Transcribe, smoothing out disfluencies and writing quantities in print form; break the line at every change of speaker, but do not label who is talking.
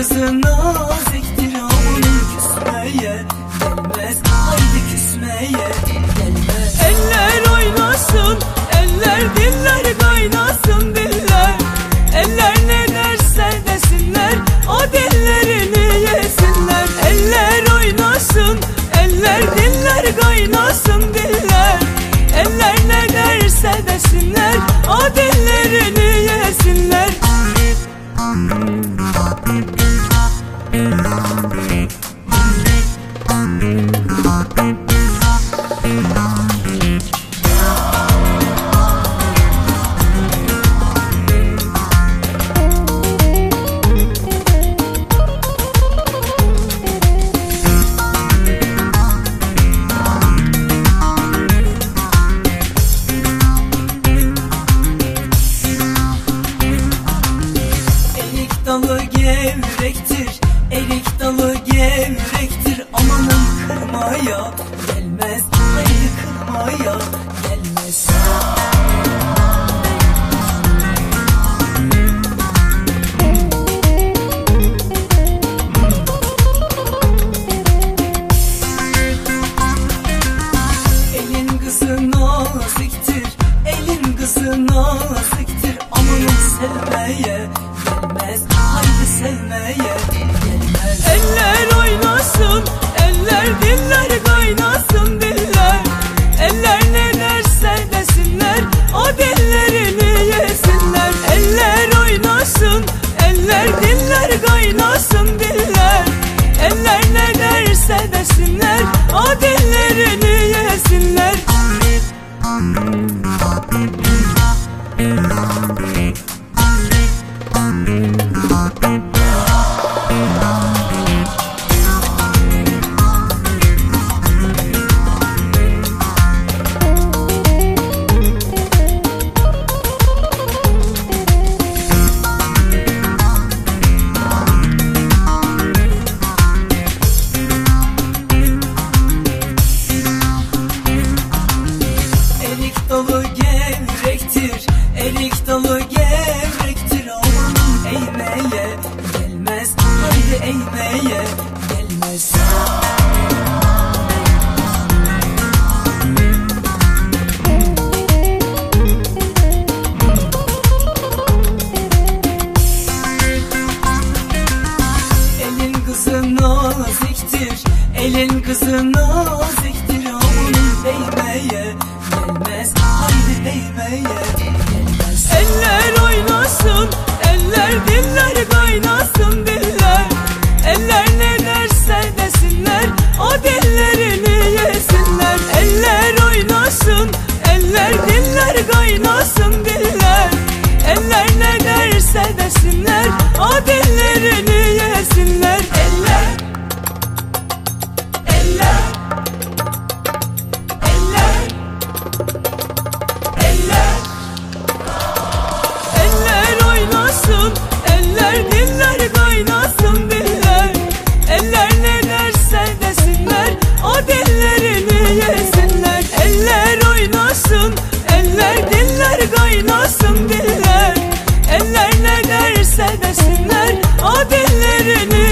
kızı naziktir, onun küsmeye gelmez. Haydi küsmeye gelmez.
Eller oynasın, eller diller kaynasın diller. Eller ne derse desinler, o dillerini yesinler. Eller oynasın, eller diller kaynasın diller. Eller ne derse desinler, o dillerini yesinler.
Erik dalı gevrektir, erik dalı gevrektir. Amanın kırmaya gelmez, haydi kırmaya gelmez. Elin kızı naziktir, elin kızı naziktir. Amanın sevmeye gelmez, haydi sevmeye gelmez.
Eller oynasın, eller diller kaynasın diller. Eller ne derse desinler, o dillerini yesinler. Eller oynasın, eller diller kaynasın diller. Eller ne derse desinler, o dillerini yesinler.
Erik dalı gevrektir, erik dalı gevrektir. Amanın eğmeye gelmez, haydi eğmeye gelmez. Elin kızı naziktir, elin kızı naziktir. Amanın değmeye gelmez, haydi değmeye gelmez.
Eller oynasın, eller diller kaynasın diller. Eller ne derse desinler, o dillerini yesinler. Eller oynasın, eller diller kaynasın diller. Eller ne derse desinler, o dillerini yesinler. Eller, eller, eller, eller. Eller oynasın, eller diller kaynasın diller. Eller ne derse desinler, o dillerini yesinler. Eller oynasın, eller diller kaynasın diller. Eller ne derse desinler, o dillerini